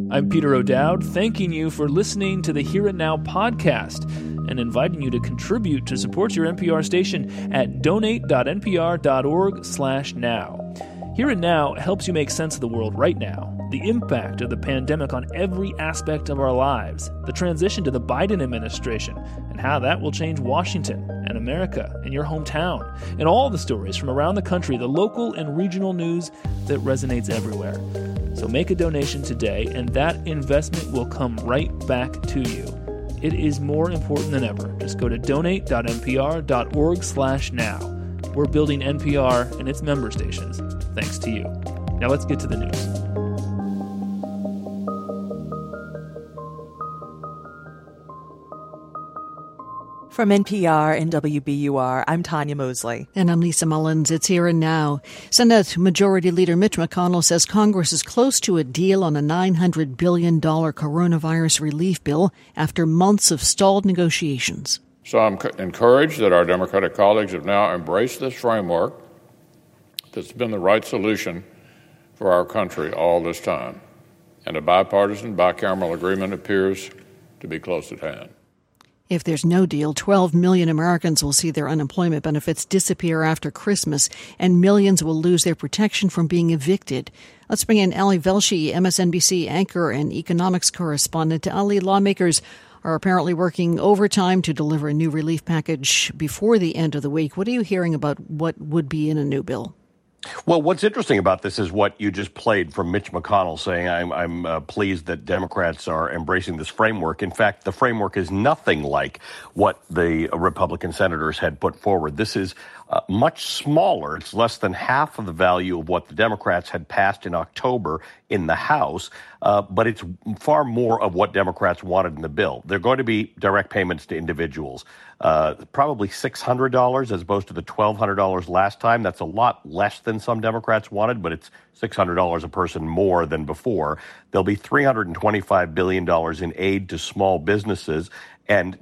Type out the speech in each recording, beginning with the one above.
I'm Peter O'Dowd, thanking you for listening to the Here and Now podcast and inviting you to contribute to support your NPR station at donate.npr.org/now. Here and Now helps you make sense of the world right now, the impact of the pandemic on every aspect of our lives, the transition to the Biden administration, and how that will change Washington and America and your hometown, and all the stories from around the country, the local and regional news that resonates everywhere. So make a donation today, and that investment will come right back to you. It is more important than ever. Just go to donate.npr.org/now. We're building NPR and its member stations, thanks to you. Now let's get to the news. From NPR and WBUR, I'm Tanya Mosley. And I'm Lisa Mullins. It's Here and Now. Senate Majority Leader Mitch McConnell says Congress is close to a deal on a $900 billion coronavirus relief bill after months of stalled negotiations. So I'm encouraged that our Democratic colleagues have now embraced this framework that's been the right solution for our country all this time. And a bipartisan, bicameral agreement appears to be close at hand. If there's no deal, 12 million Americans will see their unemployment benefits disappear after Christmas, and millions will lose their protection from being evicted. Let's bring in Ali Velshi, MSNBC anchor and economics correspondent. Ali, lawmakers are apparently working overtime to deliver a new relief package before the end of the week. What are you hearing about what would be in a new bill? Well, what's interesting about this is what you just played from Mitch McConnell saying, I'm pleased that Democrats are embracing this framework. In fact, the framework is nothing like what the Republican senators had put forward. This is much smaller. It's less than half of the value of what the Democrats had passed in October in the House, but it's far more of what Democrats wanted in the bill. They're going to be direct payments to individuals, probably $600 as opposed to the $1,200 last time. That's a lot less than some Democrats wanted, but it's $600 a person more than before. There'll be $325 billion in aid to small businesses, and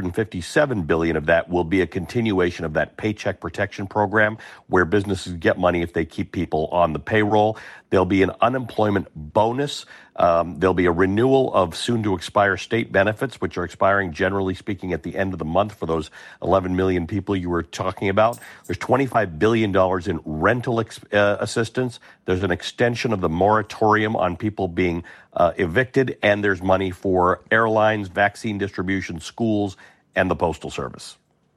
$257 billion of that will be a continuation of that Paycheck Protection Program, where businesses get money if they keep people on the payroll. There'll be an unemployment bonus. There'll be a renewal of soon-to-expire state benefits, which are expiring, generally speaking, at the end of the month for those 11 million people you were talking about. There's $25 billion in rental assistance. There's an extension of the moratorium on people being evicted, and there's money for airlines, vaccine distribution, schools, and the Postal Service.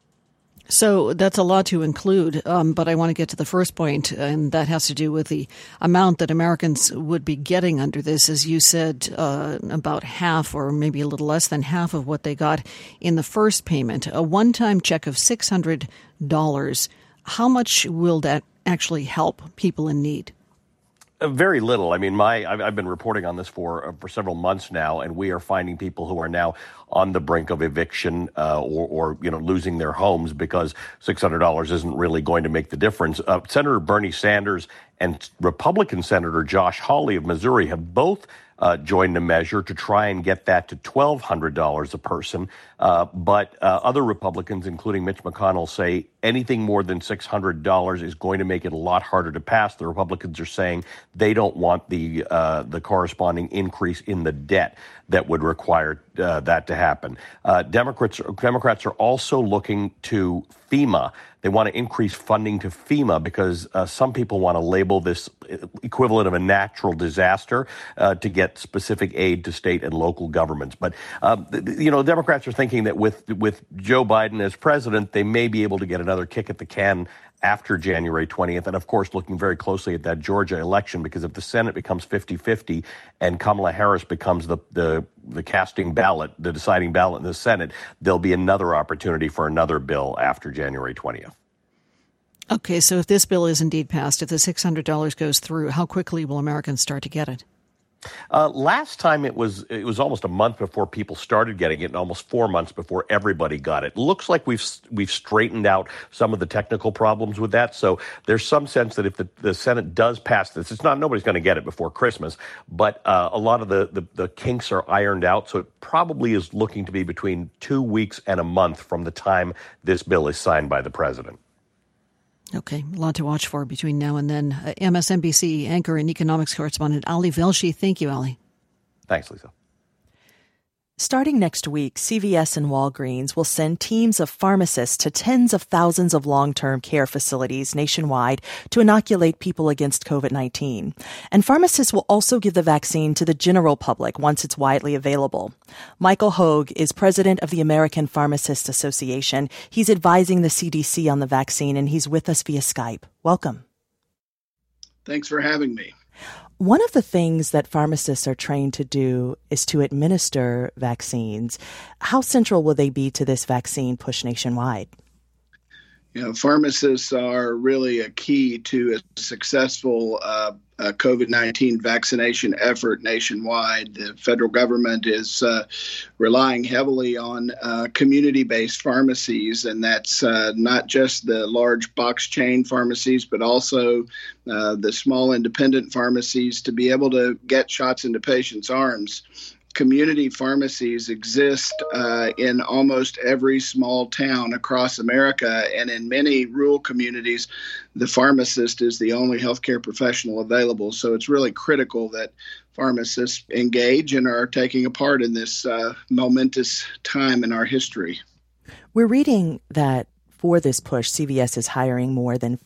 So that's a lot to include, but I want to get to the first point, and that has to do with the amount that Americans would be getting under this. As you said, about half or maybe a little less than half of what they got in the first payment. A one-time check of $600. How much will that actually help people in need? Very little. I mean, I've been reporting on this for several months now, and we are finding people who are now on the brink of eviction or losing their homes because $600 isn't really going to make the difference. Senator Bernie Sanders and Republican Senator Josh Hawley of Missouri have both joined the measure to try and get that to $1,200 a person. But other Republicans, including Mitch McConnell, say anything more than $600 is going to make it a lot harder to pass. The Republicans are saying they don't want the corresponding increase in the debt that would require that to happen. Democrats are also looking to FEMA. They want to increase funding to FEMA because some people want to label this equivalent of a natural disaster to get specific aid to state and local governments. But, Democrats are thinking that with Joe Biden as president, they may be able to get another kick at the can after January 20th. And, of course, looking very closely at that Georgia election, because if the Senate becomes 50-50 and Kamala Harris becomes the casting ballot, the deciding ballot in the Senate, there'll be another opportunity for another bill after January 20th. Okay, so if this bill is indeed passed, if the $600 goes through, how quickly will Americans start to get it? Last time it was almost a month before people started getting it, and almost 4 months before everybody got it. Looks like we've straightened out some of the technical problems with that. So there's some sense that if the Senate does pass this, nobody's going to get it before Christmas, but a lot of the kinks are ironed out. So it probably is looking to be between 2 weeks and a month from the time this bill is signed by the president. Okay, a lot to watch for between now and then. MSNBC anchor and economics correspondent Ali Velshi. Thank you, Ali. Thanks, Lisa. Starting next week, CVS and Walgreens will send teams of pharmacists to tens of thousands of long-term care facilities nationwide to inoculate people against COVID-19. And pharmacists will also give the vaccine to the general public once it's widely available. Michael Hogue is president of the American Pharmacists Association. He's advising the CDC on the vaccine, and he's with us via Skype. Welcome. Thanks for having me. One of the things that pharmacists are trained to do is to administer vaccines. How central will they be to this vaccine push nationwide? Pharmacists are really a key to a successful COVID-19 vaccination effort nationwide. The federal government is relying heavily on community-based pharmacies, and that's not just the large box chain pharmacies, but also the small independent pharmacies to be able to get shots into patients' arms. Community pharmacies exist in almost every small town across America, and in many rural communities, the pharmacist is the only healthcare professional available. So it's really critical that pharmacists engage and are taking a part in this momentous time in our history. We're reading that for this push, CVS is hiring more than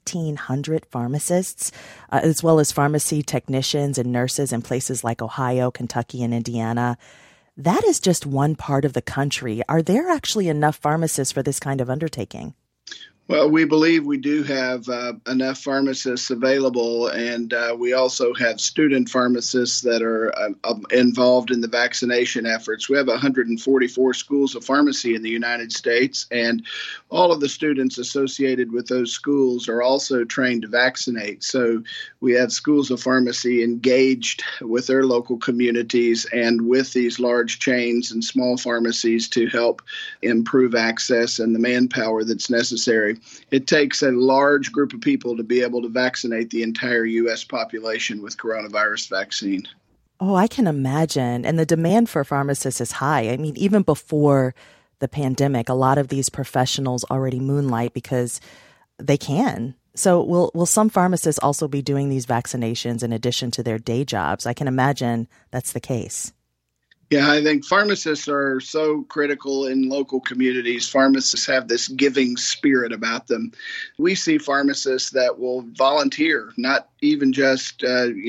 1,500 pharmacists, as well as pharmacy technicians and nurses in places like Ohio, Kentucky, and Indiana. That is just one part of the country. Are there actually enough pharmacists for this kind of undertaking? Well, we believe we do have enough pharmacists available, and we also have student pharmacists that are involved in the vaccination efforts. We have 144 schools of pharmacy in the United States, and all of the students associated with those schools are also trained to vaccinate. So we have schools of pharmacy engaged with their local communities and with these large chains and small pharmacies to help improve access and the manpower that's necessary. It takes a large group of people to be able to vaccinate the entire U.S. population with coronavirus vaccine. Oh, I can imagine. And the demand for pharmacists is high. I mean, even before the pandemic, a lot of these professionals already moonlight because they can. So will some pharmacists also be doing these vaccinations in addition to their day jobs? I can imagine that's the case. Yeah, I think pharmacists are so critical in local communities. Pharmacists have this giving spirit about them. We see pharmacists that will volunteer, not even just,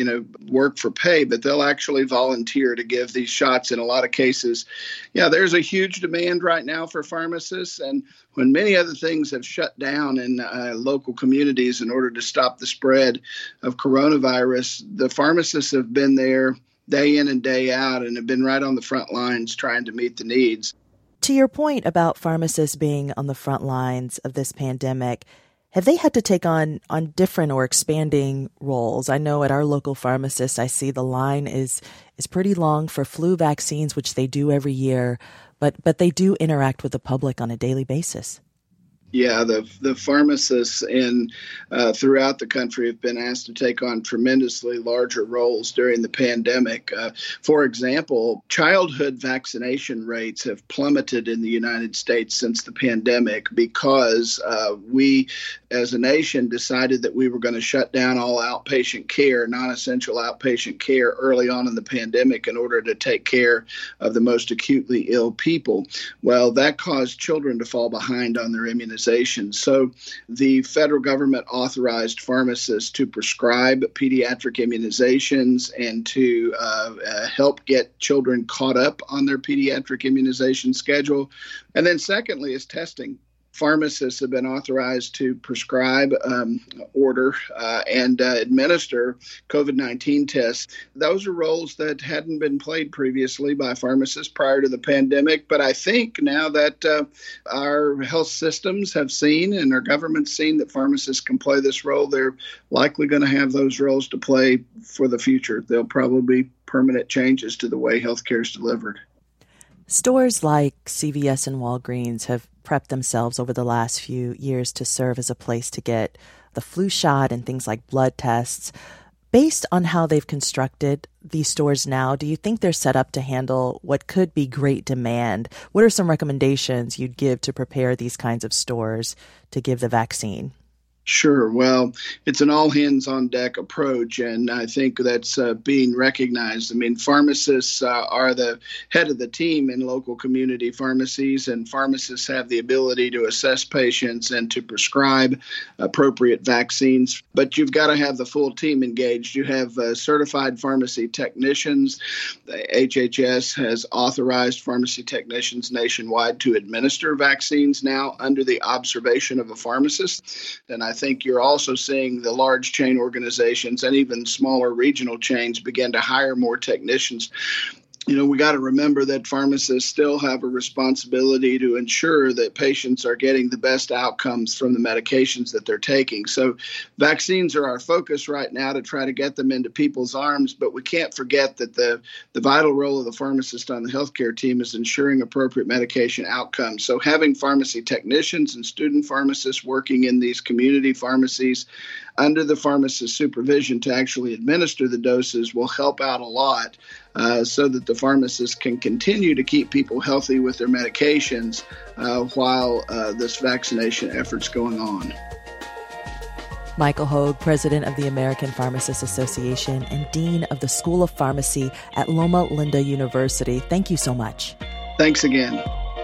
work for pay, but they'll actually volunteer to give these shots in a lot of cases. Yeah, there's a huge demand right now for pharmacists. And when many other things have shut down in local communities in order to stop the spread of coronavirus, the pharmacists have been there day in and day out and have been right on the front lines trying to meet the needs. To your point about pharmacists being on the front lines of this pandemic, have they had to take on different or expanding roles? I know at our local pharmacist, I see the line is pretty long for flu vaccines, which they do every year, but they do interact with the public on a daily basis. Yeah, the pharmacists throughout the country have been asked to take on tremendously larger roles during the pandemic. For example, childhood vaccination rates have plummeted in the United States since the pandemic because we, as a nation, decided that we were going to shut down all outpatient care, non-essential outpatient care early on in the pandemic in order to take care of the most acutely ill people. Well, that caused children to fall behind on their immunization. So the federal government authorized pharmacists to prescribe pediatric immunizations and to help get children caught up on their pediatric immunization schedule. And then secondly is testing. Pharmacists have been authorized to prescribe, order, and administer COVID-19 tests. Those are roles that hadn't been played previously by pharmacists prior to the pandemic. But I think now that our health systems have seen and our government's seen that pharmacists can play this role, they're likely going to have those roles to play for the future. There'll probably be permanent changes to the way healthcare is delivered. Stores like CVS and Walgreens have prepped themselves over the last few years to serve as a place to get the flu shot and things like blood tests. Based on how they've constructed these stores now, do you think they're set up to handle what could be great demand? What are some recommendations you'd give to prepare these kinds of stores to give the vaccine? Sure. Well, it's an all hands on deck approach, and I think that's being recognized. I mean, pharmacists are the head of the team in local community pharmacies, and pharmacists have the ability to assess patients and to prescribe appropriate vaccines. But you've got to have the full team engaged. You have certified pharmacy technicians. The HHS has authorized pharmacy technicians nationwide to administer vaccines now under the observation of a pharmacist. And I think you're also seeing the large chain organizations and even smaller regional chains begin to hire more technicians. You know, we got to remember that pharmacists still have a responsibility to ensure that patients are getting the best outcomes from the medications that they're taking. So vaccines are our focus right now to try to get them into people's arms, but we can't forget that the vital role of the pharmacist on the healthcare team is ensuring appropriate medication outcomes. So having pharmacy technicians and student pharmacists working in these community pharmacies under the pharmacist's supervision to actually administer the doses will help out a lot so that the pharmacist can continue to keep people healthy with their medications while this vaccination effort's going on. Michael Hogue, president of the American Pharmacists Association and dean of the School of Pharmacy at Loma Linda University. Thank you so much. Thanks again.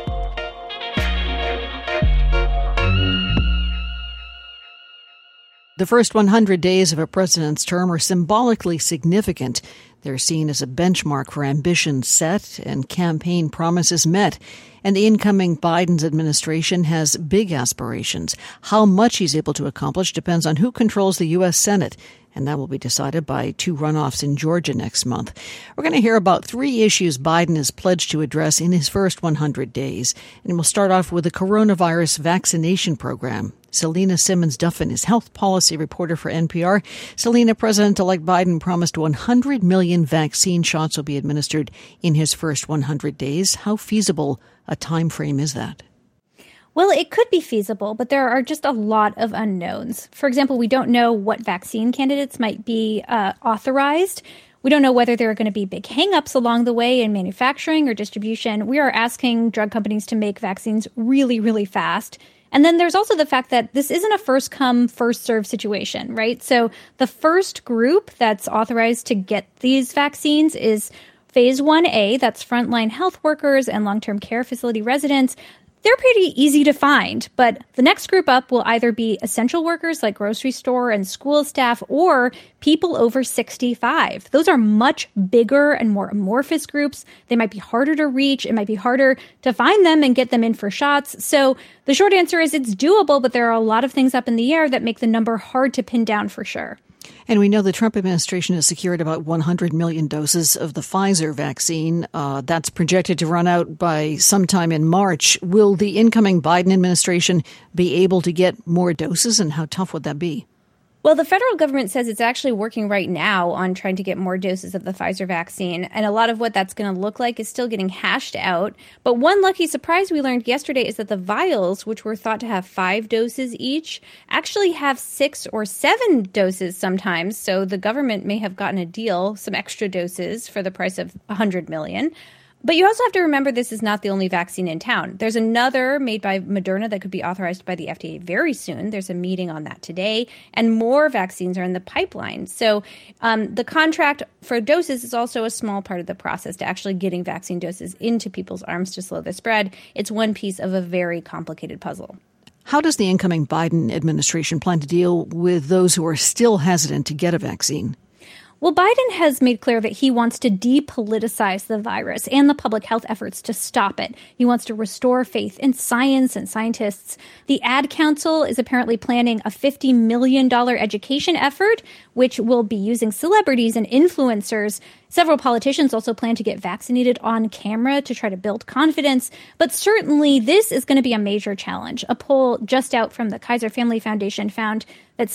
The first 100 days of a president's term are symbolically significant. They're seen as a benchmark for ambitions set and campaign promises met. And the incoming Biden administration has big aspirations. How much he's able to accomplish depends on who controls the U.S. Senate, and that will be decided by 2 runoffs in Georgia next month. We're going to hear about 3 issues Biden has pledged to address in his first 100 days. And we'll start off with the coronavirus vaccination program. Selena Simmons-Duffin is health policy reporter for NPR. Selena, President-elect Biden promised 100 million vaccine shots will be administered in his first 100 days. How feasible a time frame is that? Well, it could be feasible, but there are just a lot of unknowns. For example, we don't know what vaccine candidates might be authorized. We don't know whether there are going to be big hangups along the way in manufacturing or distribution. We are asking drug companies to make vaccines really, really fast. And then there's also the fact that this isn't a first come, first serve situation, right? So the first group that's authorized to get these vaccines is Phase 1A, that's frontline health workers and long-term care facility residents. They're pretty easy to find, but the next group up will either be essential workers like grocery store and school staff or people over 65. Those are much bigger and more amorphous groups. They might be harder to reach. It might be harder to find them and get them in for shots. So the short answer is it's doable, but there are a lot of things up in the air that make the number hard to pin down for sure. And we know the Trump administration has secured about 100 million doses of the Pfizer vaccine. That's projected to run out by sometime in March. Will the incoming Biden administration be able to get more doses, and how tough would that be? Well, the federal government says it's actually working right now on trying to get more doses of the Pfizer vaccine. And a lot of what that's going to look like is still getting hashed out. But one lucky surprise we learned yesterday is that the vials, which were thought to have 5 doses each, actually have 6 or 7 doses sometimes. So the government may have gotten a deal, some extra doses for the price of 100 million. But you also have to remember this is not the only vaccine in town. There's another made by Moderna that could be authorized by the FDA very soon. There's a meeting on that today, and more vaccines are in the pipeline. So the contract for doses is also a small part of the process to actually getting vaccine doses into people's arms to slow the spread. It's one piece of a very complicated puzzle. How does the incoming Biden administration plan to deal with those who are still hesitant to get a vaccine? Well, Biden has made clear that he wants to depoliticize the virus and the public health efforts to stop it. He wants to restore faith in science and scientists. The Ad Council is apparently planning a $50 million education effort, which will be using celebrities and influencers. Several politicians also plan to get vaccinated on camera to try to build confidence. But certainly this is going to be a major challenge. A poll just out from the Kaiser Family Foundation found that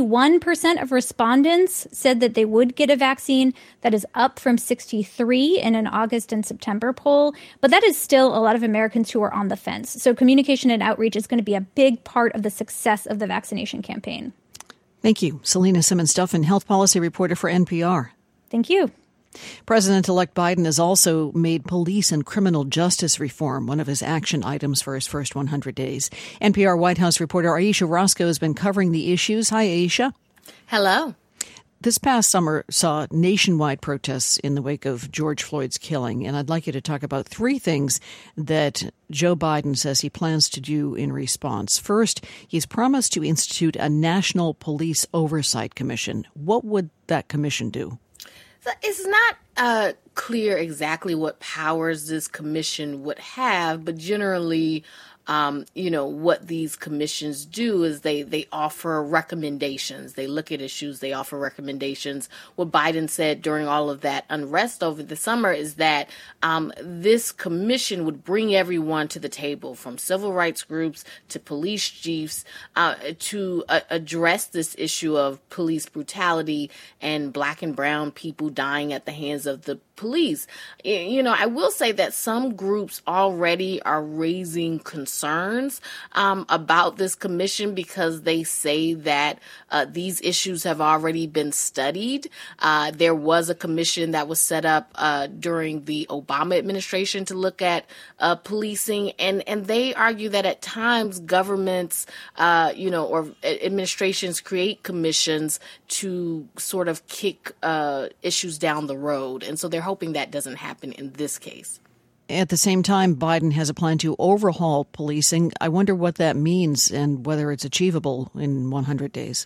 71% of respondents said that they would get a vaccine. That is up from 63 in an August and September poll. But that is still a lot of Americans who are on the fence. So communication and outreach is going to be a big part of the success of the vaccination campaign. Thank you. Selena Simmons-Duffin, health policy reporter for NPR. Thank you. President-elect Biden has also made police and criminal justice reform one of his action items for his first 100 days. NPR White House reporter Aisha Roscoe has been covering the issues. Hi, Aisha. Hello. This past summer saw nationwide protests in the wake of George Floyd's killing, and I'd like you to talk about three things that Joe Biden says he plans to do in response. First, he's promised to institute a National Police Oversight Commission. What would that commission do? So it's not clear exactly what powers this commission would have, but generally, what these commissions do is they offer recommendations. They look at issues, they offer recommendations. What Biden said during all of that unrest over the summer is that this commission would bring everyone to the table, from civil rights groups to police chiefs, to address this issue of police brutality and Black and brown people dying at the hands of the police. I will say that some groups already are raising concerns about this commission because they say that these issues have already been studied. There was a commission that was set up during the Obama administration to look at policing, and they argue that at times governments, or administrations create commissions to sort of kick issues down the road. And so they're hoping that doesn't happen in this case. At the same time, Biden has a plan to overhaul policing. I wonder what that means and whether it's achievable in 100 days.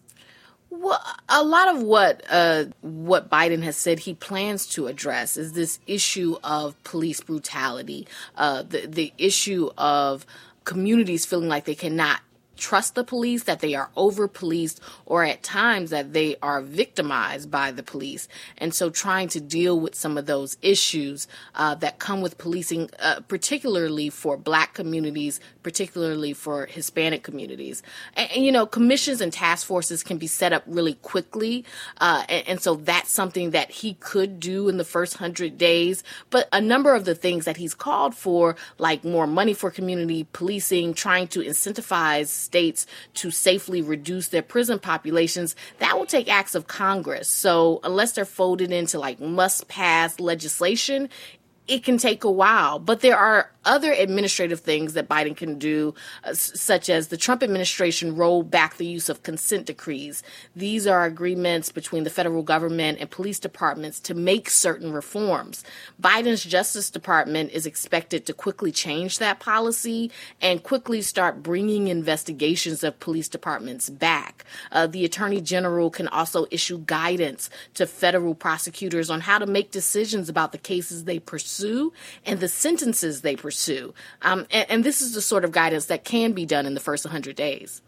Well, a lot of what Biden has said he plans to address is this issue of police brutality, the issue of communities feeling like they cannot trust the police, that they are over-policed, or at times that they are victimized by the police. And so trying to deal with some of those issues that come with policing, particularly for Black communities, particularly for Hispanic communities. And commissions and task forces can be set up really quickly. And so that's something that he could do in the first 100 days. But a number of the things that he's called for, like more money for community policing, trying to incentivize states to safely reduce their prison populations, that will take acts of Congress. So unless they're folded into like must-pass legislation, it can take a while. But there are other administrative things that Biden can do, such as the Trump administration rolled back the use of consent decrees. These are agreements between the federal government and police departments to make certain reforms. Biden's Justice Department is expected to quickly change that policy and quickly start bringing investigations of police departments back. The Attorney General can also issue guidance to federal prosecutors on how to make decisions about the cases they pursue and the sentences they pursue. And this is the sort of guidance that can be done in the first 100 days.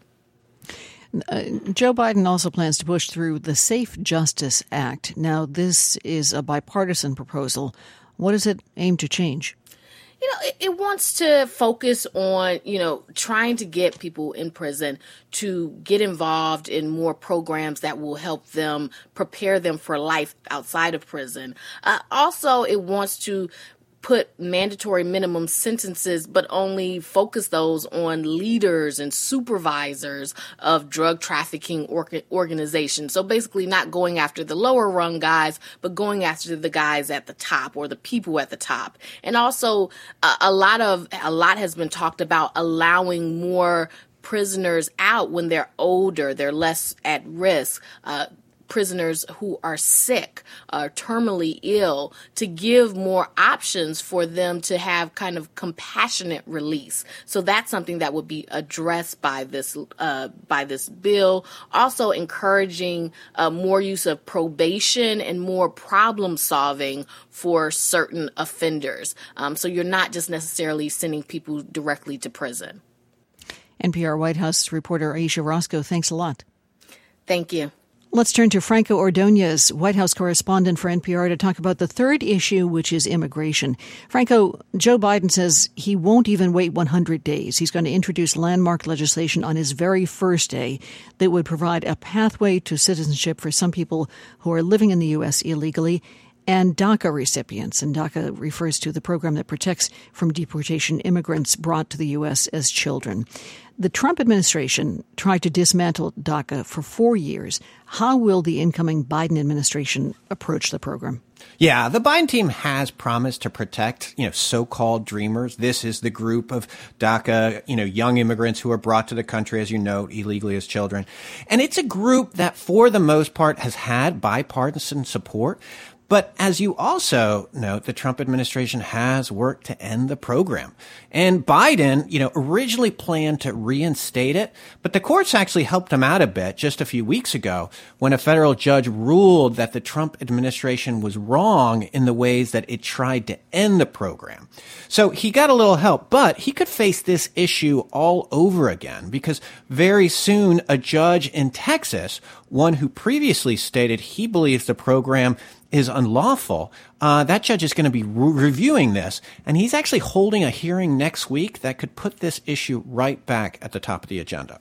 Joe Biden also plans to push through the Safe Justice Act. Now, this is a bipartisan proposal. What does it aim to change? It wants to focus on, trying to get people in prison to get involved in more programs that will help them prepare them for life outside of prison. Also, it wants to put mandatory minimum sentences, but only focus those on leaders and supervisors of drug trafficking organizations. So basically not going after the lower rung guys, but going after the guys at the top or the people at the top. And also a lot has been talked about allowing more prisoners out when they're older, they're less at risk, prisoners who are sick, terminally ill, to give more options for them to have kind of compassionate release. So that's something that would be addressed by this bill. Also encouraging more use of probation and more problem solving for certain offenders. So you're not just necessarily sending people directly to prison. NPR White House reporter Aisha Roscoe, thanks a lot. Thank you. Let's turn to Franco Ordonez, White House correspondent for NPR, to talk about the third issue, which is immigration. Franco, Joe Biden says he won't even wait 100 days. He's going to introduce landmark legislation on his very first day that would provide a pathway to citizenship for some people who are living in the U.S. illegally. and DACA recipients. And DACA refers to the program that protects from deportation immigrants brought to the U.S. as children. The Trump administration tried to dismantle DACA for 4 years. How will the incoming Biden administration approach the program? Yeah, the Biden team has promised to protect, so-called dreamers. This is the group of DACA, young immigrants who are brought to the country, as you note, illegally as children. And it's a group that, for the most part, has had bipartisan support. But as you also note, the Trump administration has worked to end the program. And Biden, originally planned to reinstate it, but the courts actually helped him out a bit just a few weeks ago when a federal judge ruled that the Trump administration was wrong in the ways that it tried to end the program. So he got a little help, but he could face this issue all over again because very soon a judge in Texas, one who previously stated he believes the program is unlawful, that judge is going to be reviewing this, and he's actually holding a hearing next week that could put this issue right back at the top of the agenda.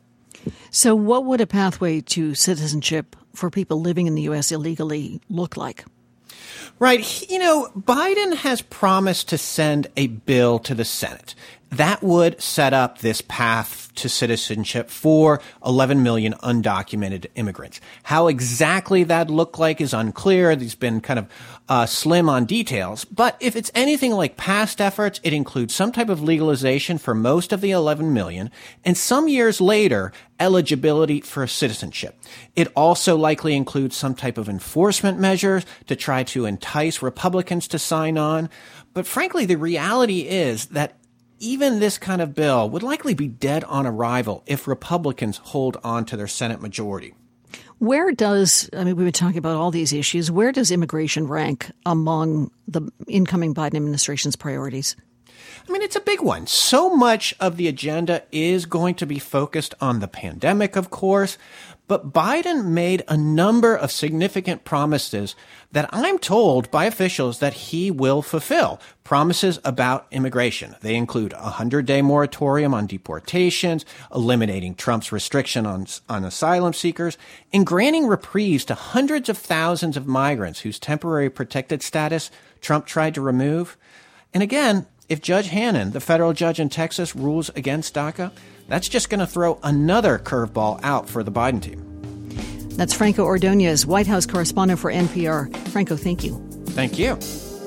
So what would a pathway to citizenship for people living in the U.S. illegally look like? Right. Biden has promised to send a bill to the Senate that would set up this path to citizenship for 11 million undocumented immigrants. How exactly that looked like is unclear. He's been kind of slim on details. But if it's anything like past efforts, it includes some type of legalization for most of the 11 million, and some years later, eligibility for citizenship. It also likely includes some type of enforcement measures to try to entice Republicans to sign on. But frankly, the reality is that even this kind of bill would likely be dead on arrival if Republicans hold on to their Senate majority. We've been talking about all these issues. Where does immigration rank among the incoming Biden administration's priorities? It's a big one. So much of the agenda is going to be focused on the pandemic, of course, but Biden made a number of significant promises that I'm told by officials that he will fulfill. Promises about immigration. They include a 100-day moratorium on deportations, eliminating Trump's restriction on asylum seekers, and granting reprieves to hundreds of thousands of migrants whose temporary protected status Trump tried to remove. And again, if Judge Hannon, the federal judge in Texas, rules against DACA, that's just going to throw another curveball out for the Biden team. That's Franco Ordonez, White House correspondent for NPR. Franco, thank you. Thank you.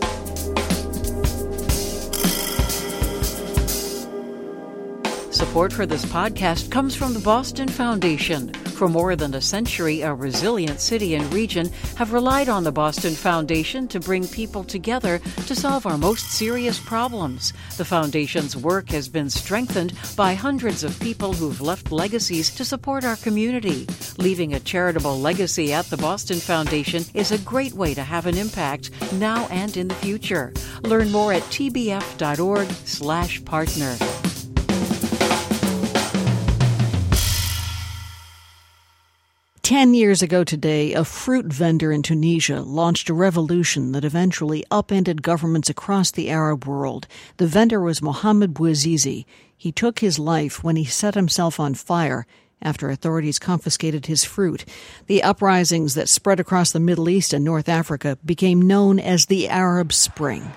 Support for this podcast comes from the Boston Foundation. For more than a century, a resilient city and region have relied on the Boston Foundation to bring people together to solve our most serious problems. The Foundation's work has been strengthened by hundreds of people who've left legacies to support our community. Leaving a charitable legacy at the Boston Foundation is a great way to have an impact now and in the future. Learn more at tbf.org/partner. 10 years ago today, a fruit vendor in Tunisia launched a revolution that eventually upended governments across the Arab world. The vendor was Mohamed Bouazizi. He took his life when he set himself on fire after authorities confiscated his fruit. The uprisings that spread across the Middle East and North Africa became known as the Arab Spring.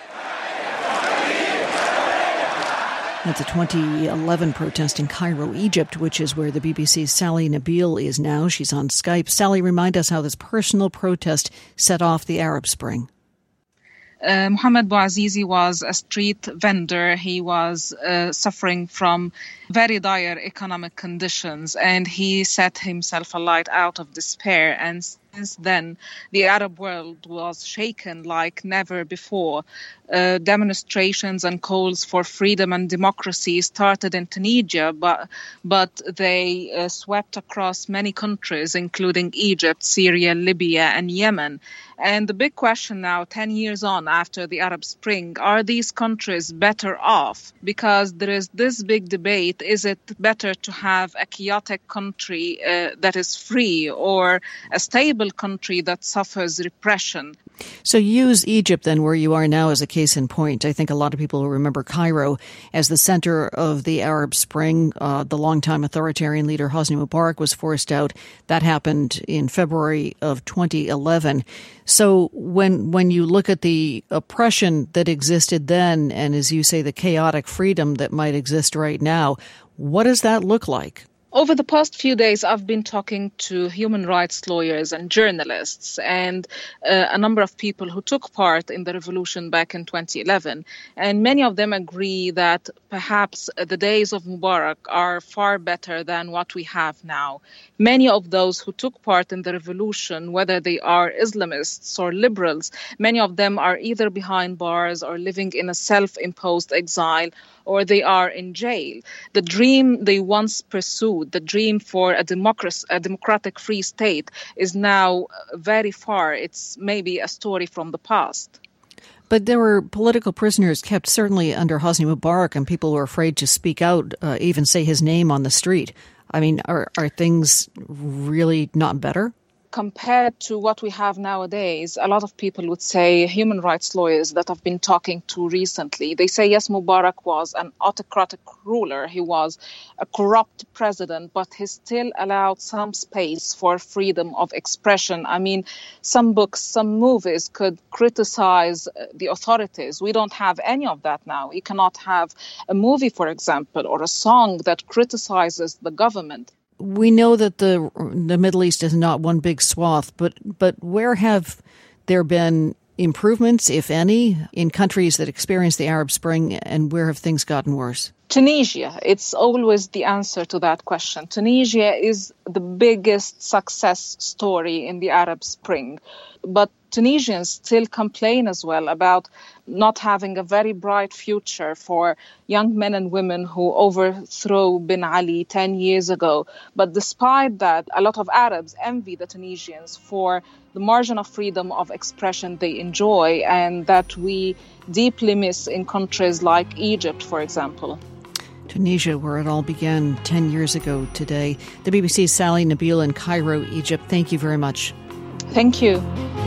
That's a 2011 protest in Cairo, Egypt, which is where the BBC's Sally Nabil is now. She's on Skype. Sally, remind us how this personal protest set off the Arab Spring. Mohamed Bouazizi was a street vendor. He was suffering from very dire economic conditions, and he set himself alight out of despair. And since then, the Arab world was shaken like never before. Demonstrations and calls for freedom and democracy started in Tunisia, but they swept across many countries, including Egypt, Syria, Libya, and Yemen. And the big question now, 10 years on after the Arab Spring, are these countries better off? Because there is this big debate debate, is it better to have a chaotic country that is free or a stable country that suffers repression? So use Egypt then, where you are now, as a case in point. I think a lot of people will remember Cairo as the center of the Arab Spring. The longtime authoritarian leader Hosni Mubarak was forced out. That happened in February of 2011. So when you look at the oppression that existed then, and as you say, the chaotic freedom that might exist right now, what does that look like? Over the past few days, I've been talking to human rights lawyers and journalists and a number of people who took part in the revolution back in 2011. And many of them agree that perhaps the days of Mubarak are far better than what we have now. Many of those who took part in the revolution, whether they are Islamists or liberals, many of them are either behind bars or living in a self-imposed exile, or they are in jail. The dream they once pursued, the dream for a democratic free state, is now very far. It's maybe a story from the past. But there were political prisoners kept certainly under Hosni Mubarak, and people were afraid to speak out, even say his name on the street. I mean, are things really not better? Compared to what we have nowadays, a lot of people would say, human rights lawyers that I've been talking to recently, they say, yes, Mubarak was an autocratic ruler. He was a corrupt president, but he still allowed some space for freedom of expression. I mean, some books, some movies could criticize the authorities. We don't have any of that now. You cannot have a movie, for example, or a song that criticizes the government. We know that the Middle East is not one big swath, but where have there been improvements, if any, in countries that experienced the Arab Spring, and where have things gotten worse? Tunisia, it's always the answer to that question. Tunisia is the biggest success story in the Arab Spring. But Tunisians still complain as well about not having a very bright future for young men and women who overthrew Ben Ali 10 years ago. But despite that, a lot of Arabs envy the Tunisians for the margin of freedom of expression they enjoy, and that we deeply miss in countries like Egypt, for example. Tunisia, where it all began 10 year's ago today. The BBC's Sally Nabil in Cairo, Egypt. Thank you very much. Thank you.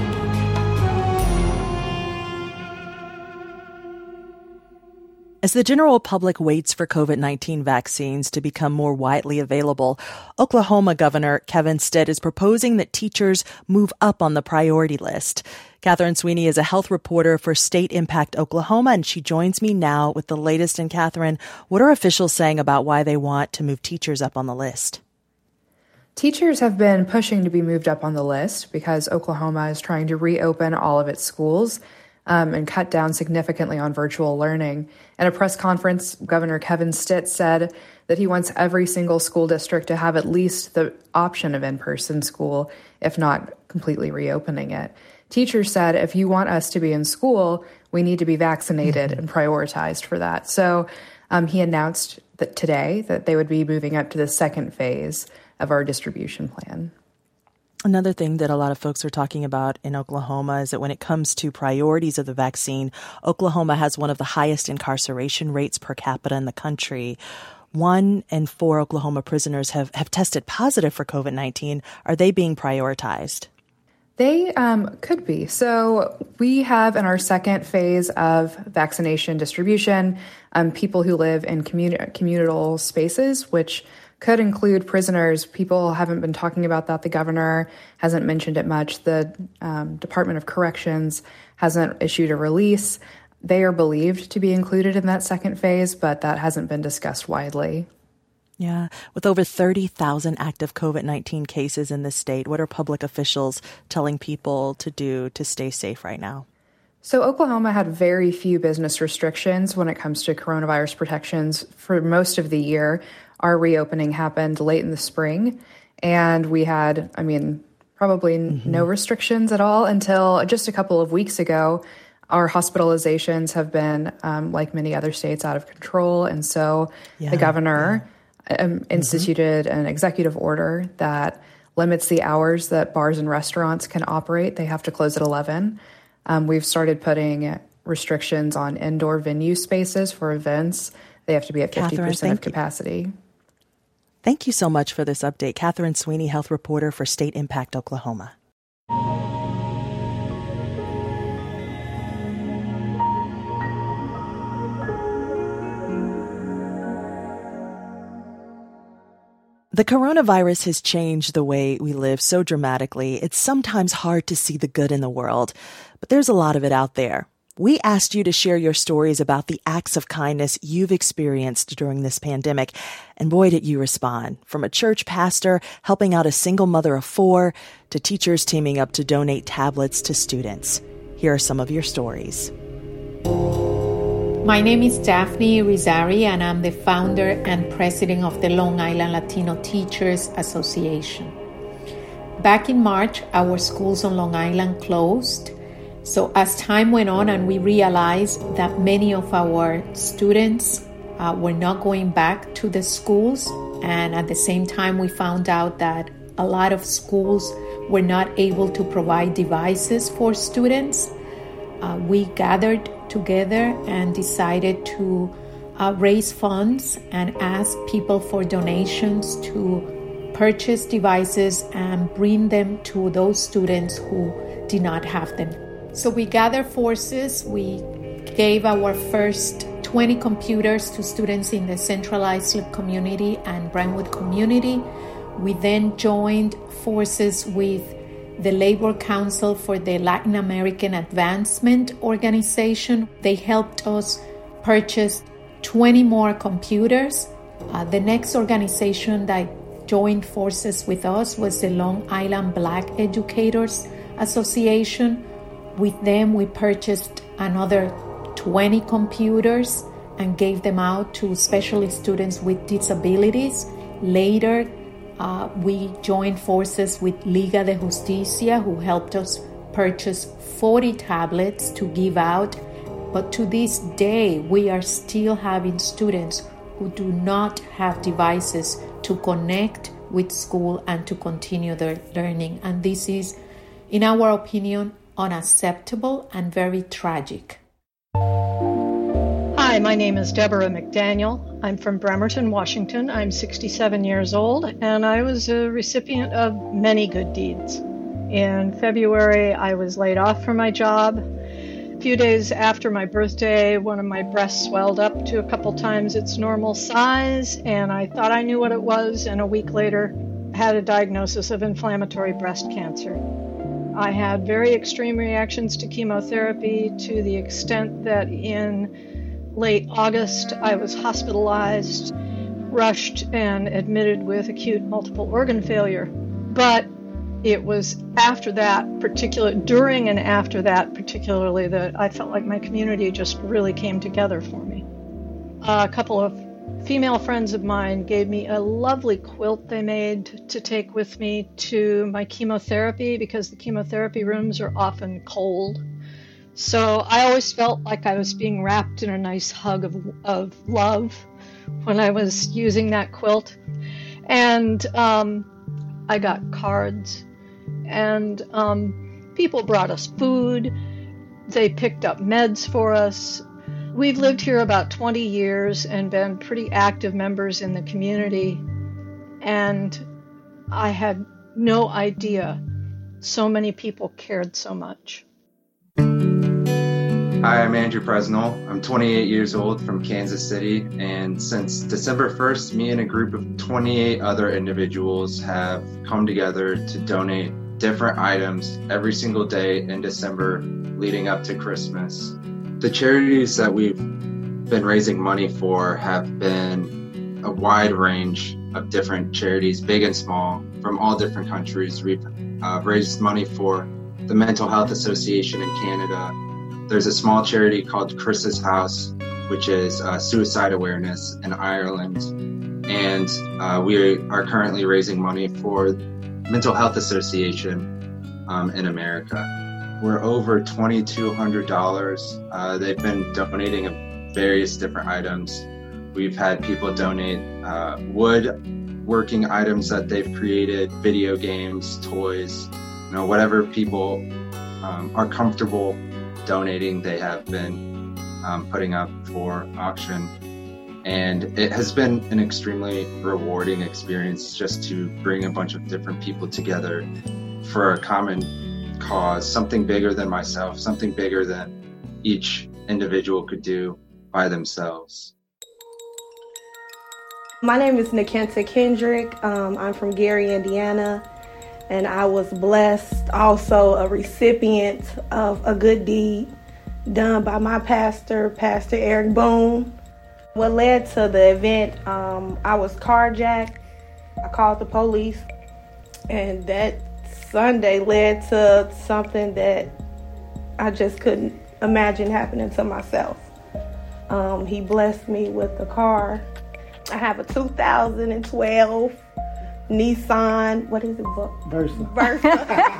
As the general public waits for COVID-19 vaccines to become more widely available, Oklahoma Governor Kevin Stitt is proposing that teachers move up on the priority list. Catherine Sweeney is a health reporter for State Impact Oklahoma, and she joins me now with the latest. And Catherine, what are officials saying about why they want to move teachers up on the list? Teachers have been pushing to be moved up on the list because Oklahoma is trying to reopen all of its schools and cut down significantly on virtual learning. At a press conference, Governor Kevin Stitt said that he wants every single school district to have at least the option of in-person school, if not completely reopening it. Teachers said, if you want us to be in school, we need to be vaccinated and prioritized for that. So he announced that today that they would be moving up to the second phase of our distribution plan. Another thing that a lot of folks are talking about in Oklahoma is that when it comes to priorities of the vaccine, Oklahoma has one of the highest incarceration rates per capita in the country. 1 in 4 Oklahoma prisoners have tested positive for COVID-19. Are they being prioritized? They could be. So we have in our second phase of vaccination distribution, people who live in communal spaces, which could include prisoners. People haven't been talking about that. The governor hasn't mentioned it much. The Department of Corrections hasn't issued a release. They are believed to be included in that second phase, but that hasn't been discussed widely. Yeah. With over 30,000 active COVID-19 cases in the state, what are public officials telling people to do to stay safe right now? So Oklahoma had very few business restrictions when it comes to coronavirus protections for most of the year. Our reopening happened late in the spring, and we had, probably no restrictions at all until just a couple of weeks ago. Our hospitalizations have been, like many other states, out of control, and so the governor instituted an executive order that limits the hours that bars and restaurants can operate. They have to close at 11. We've started putting restrictions on indoor venue spaces for events. they have to be at 50% Catherine, of capacity. Thank you so much for this update. Catherine Sweeney, health reporter for State Impact Oklahoma. The coronavirus has changed the way we live so dramatically, it's sometimes hard to see the good in the world, but there's a lot of it out there. We asked you to share your stories about the acts of kindness you've experienced during this pandemic, and boy, did you respond. From a church pastor helping out a single mother of 4 to teachers teaming up to donate tablets to students. Here are some of your stories. My name is Daphne Rizari, and I'm the founder and president of the Long Island Latino Teachers Association. Back in March, our schools on Long Island closed. So as time went on and we realized that many of our students were not going back to the schools, and at the same time we found out that a lot of schools were not able to provide devices for students, we gathered together and decided to raise funds and ask people for donations to purchase devices and bring them to those students who did not have them. So we gathered forces. We gave our first 20 computers to students in the Central Islip community and Brentwood community. We then joined forces with the Labor Council for the Latin American Advancement Organization. They helped us purchase 20 more computers. The next organization that joined forces with us was the Long Island Black Educators Association. With them, we purchased another 20 computers and gave them out to especially students with disabilities. Later, we joined forces with Liga de Justicia, who helped us purchase 40 tablets to give out. But to this day, we are still having students who do not have devices to connect with school and to continue their learning. And this is, in our opinion, unacceptable and very tragic. Hi, my name is Deborah McDaniel. I'm from Bremerton, Washington. I'm 67 years old, and I was a recipient of many good deeds. In February, I was laid off from my job. A few days after my birthday, one of my breasts swelled up to a couple times its normal size, and I thought I knew what it was, and a week later, had a diagnosis of inflammatory breast cancer. I had very extreme reactions to chemotherapy to the extent that in late August, I was hospitalized, rushed, and admitted with acute multiple organ failure. But it was after that during and after that particularly, that I felt like my community just really came together for me. A couple of female friends of mine gave me a lovely quilt they made to take with me to my chemotherapy because the chemotherapy rooms are often cold. So I always felt like I was being wrapped in a nice hug of love when I was using that quilt. And I got cards, and people brought us food. They picked up meds for us. We've lived here about 20 years and been pretty active members in the community. And I had no idea so many people cared so much. Hi, I'm Andrew Presnell. I'm 28 years old from Kansas City, and since December 1st, me and a group of 28 other individuals have come together to donate different items every single day in December leading up to Christmas. The charities that we've been raising money for have been a wide range of different charities, big and small, from all different countries. We've raised money for the Mental Health Association in Canada. There's a small charity called Chris's House, which is suicide awareness in Ireland. And we are currently raising money for Mental Health Association in America. We're over $2,200. They've been donating various different items. We've had people donate woodworking items that they've created, video games, toys, whatever people are comfortable donating, they have been putting up for auction. And it has been an extremely rewarding experience just to bring a bunch of different people together for a common cause, something bigger than myself, something bigger than each individual could do by themselves. My name is Nikenta Kendrick. I'm from Gary, Indiana, and I was blessed, also a recipient of a good deed done by my pastor, Pastor Eric Boone. What led to the event, I was carjacked. I called the police, and that Sunday led to something that I just couldn't imagine happening to myself. He blessed me with a car. I have a 2012 Nissan, what is it? Versa.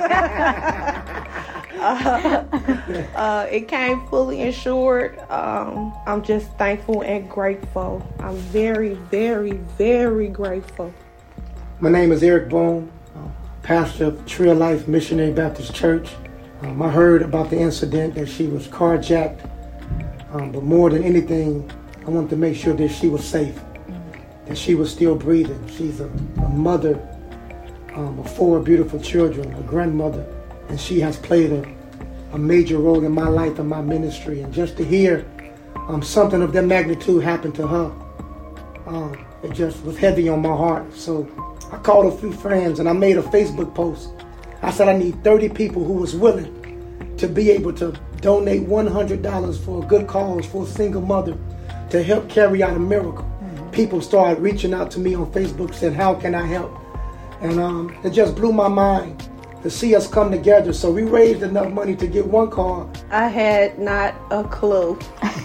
It came fully insured. I'm just thankful and grateful. I'm very, very, very grateful. My name is Eric Boone, pastor of Tree of Life Missionary Baptist Church. I heard about the incident that she was carjacked, but more than anything, I wanted to make sure that she was safe, that she was still breathing. She's a mother of 4 beautiful children, a grandmother, and she has played a major role in my life and my ministry. And just to hear something of that magnitude happen to her, it just was heavy on my heart. So I called a few friends and I made a Facebook post. I said I need 30 people who was willing to be able to donate $100 for a good cause for a single mother to help carry out a miracle. People started reaching out to me on Facebook saying, how can I help? And it just blew my mind to see us come together. So we raised enough money to get one car. I had not a clue.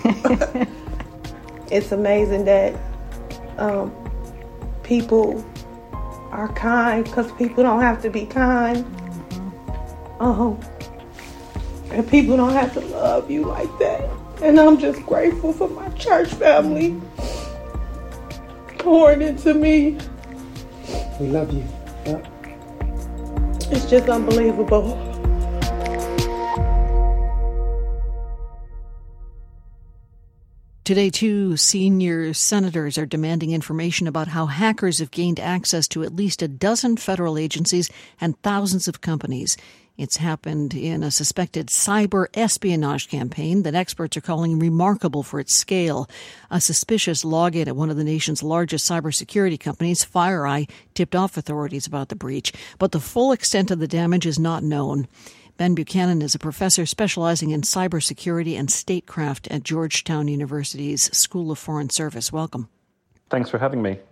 It's amazing that people are kind, because people don't have to be kind. And people don't have to love you like that. And I'm just grateful for my church family pouring into me. We love you. Yep. It's just unbelievable. Today, 2 senior senators are demanding information about how hackers have gained access to at least a dozen federal agencies and thousands of companies. It's happened in a suspected cyber espionage campaign that experts are calling remarkable for its scale. A suspicious login at one of the nation's largest cybersecurity companies, FireEye, tipped off authorities about the breach, but the full extent of the damage is not known. Ben Buchanan is a professor specializing in cybersecurity and statecraft at Georgetown University's School of Foreign Service. Welcome. Thanks for having me.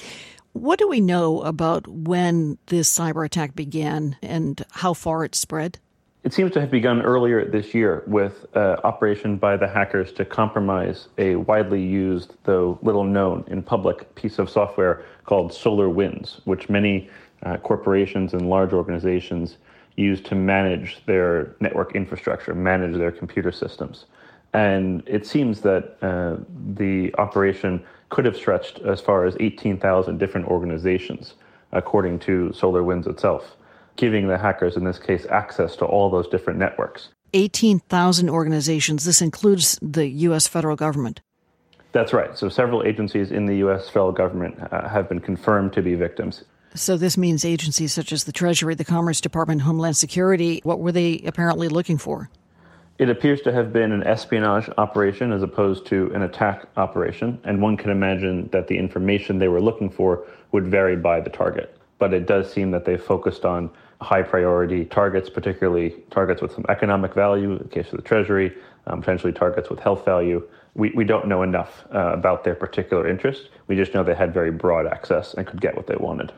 What do we know about when this cyber attack began and how far it spread? It seems to have begun earlier this year with an operation by the hackers to compromise a widely used, though little known in public, piece of software called SolarWinds, which many corporations and large organizations use to manage their network infrastructure, manage their computer systems. And it seems that the operation could have stretched as far as 18,000 different organizations, according to SolarWinds itself, giving the hackers, in this case, access to all those different networks. 18,000 organizations. This includes the U.S. federal government. That's right. So several agencies in the U.S. federal government have been confirmed to be victims. So this means agencies such as the Treasury, the Commerce Department, Homeland Security. What were they apparently looking for? It appears to have been an espionage operation as opposed to an attack operation, and one can imagine that the information they were looking for would vary by the target. But it does seem that they focused on high-priority targets, particularly targets with some economic value, in the case of the Treasury, potentially targets with health value. We don't know enough about their particular interest. We just know they had very broad access and could get what they wanted.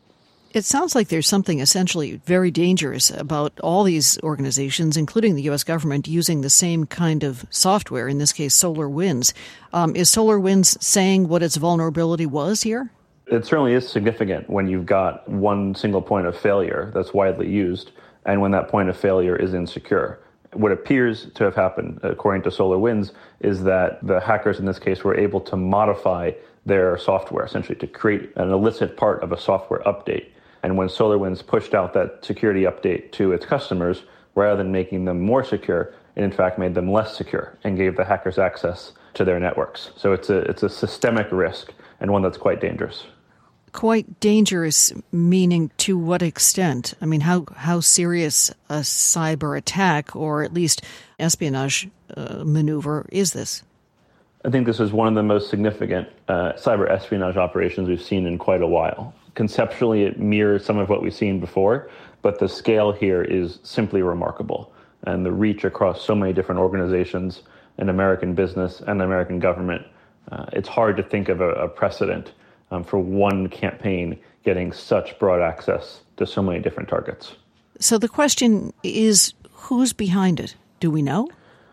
It sounds like there's something essentially very dangerous about all these organizations, including the U.S. government, using the same kind of software, in this case, SolarWinds. Is SolarWinds saying what its vulnerability was here? It certainly is significant when you've got one single point of failure that's widely used, and when that point of failure is insecure. What appears to have happened, according to SolarWinds, is that the hackers in this case were able to modify their software, essentially to create an illicit part of a software update. And when SolarWinds pushed out that security update to its customers, rather than making them more secure, It in fact made them less secure and gave the hackers access to their networks. So it's a systemic risk, and one that's quite dangerous. Quite dangerous, meaning to what extent? I mean, how serious a cyber attack, or at least espionage maneuver, is this? I think this is one of the most significant cyber espionage operations we've seen in quite a while. Conceptually, it mirrors some of what we've seen before, but the scale here is simply remarkable. And the reach across so many different organizations in American business and the American government, it's hard to think of a precedent for one campaign getting such broad access to so many different targets. So the question is, who's behind it? Do we know?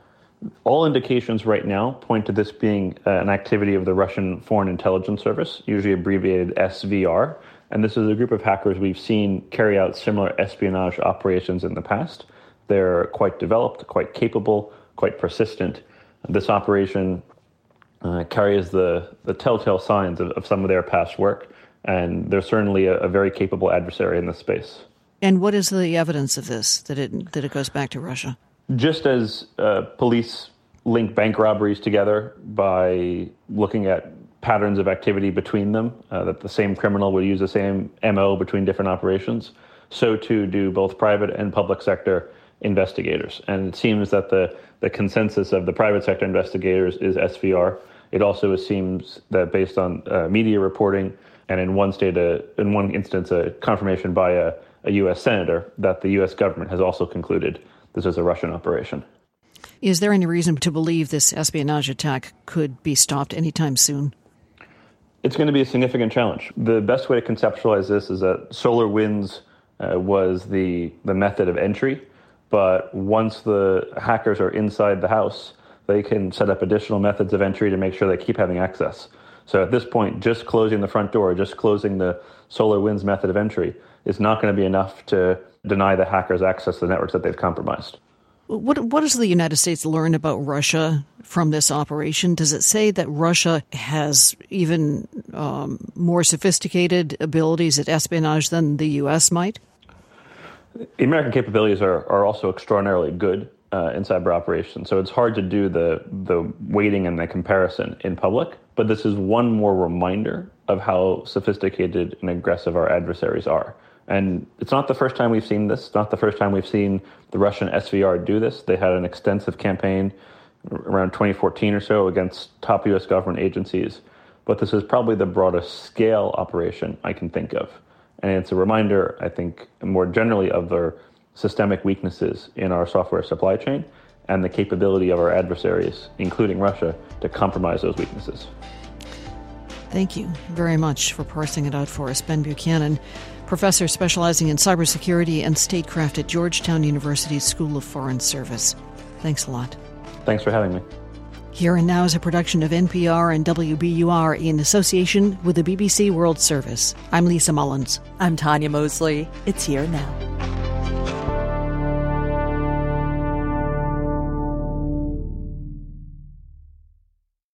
All indications right now point to this being an activity of the Russian Foreign Intelligence Service, usually abbreviated SVR. And this is a group of hackers we've seen carry out similar espionage operations in the past. They're quite developed, quite capable, quite persistent. This operation carries the telltale signs of some of their past work, and they're certainly a very capable adversary in this space. And what is the evidence of this, that it goes back to Russia? Just as police link bank robberies together by looking at patterns of activity between them, that the same criminal would use the same MO between different operations, so too do both private and public sector investigators. And it seems that the consensus of the private sector investigators is SVR. It also seems that based on media reporting, and in one instance, a confirmation by a U.S. senator, that the U.S. government has also concluded this is a Russian operation. Is there any reason to believe this espionage attack could be stopped anytime soon? It's going to be a significant challenge. The best way to conceptualize this is that SolarWinds was the method of entry, but once the hackers are inside the house, they can set up additional methods of entry to make sure they keep having access. So at this point, just closing the front door, just closing the SolarWinds method of entry is not going to be enough to deny the hackers access to the networks that they've compromised. What does the United States learn about Russia from this operation? Does it say that Russia has even more sophisticated abilities at espionage than the U.S. might? The American capabilities are also extraordinarily good in cyber operations, so it's hard to do the weighting and the comparison in public, but this is one more reminder of how sophisticated and aggressive our adversaries are. And it's not the first time we've seen this. It's not the first time we've seen the Russian SVR do this. They had an extensive campaign around 2014 or so against top U.S. government agencies. But this is probably the broadest scale operation I can think of. And it's a reminder, I think, more generally of their systemic weaknesses in our software supply chain and the capability of our adversaries, including Russia, to compromise those weaknesses. Thank you very much for parsing it out for us, Ben Buchanan, professor specializing in cybersecurity and statecraft at Georgetown University's School of Foreign Service. Thanks a lot. Thanks for having me. Here and Now is a production of NPR and WBUR in association with the BBC World Service. I'm Lisa Mullins. I'm Tanya Mosley. It's Here Now.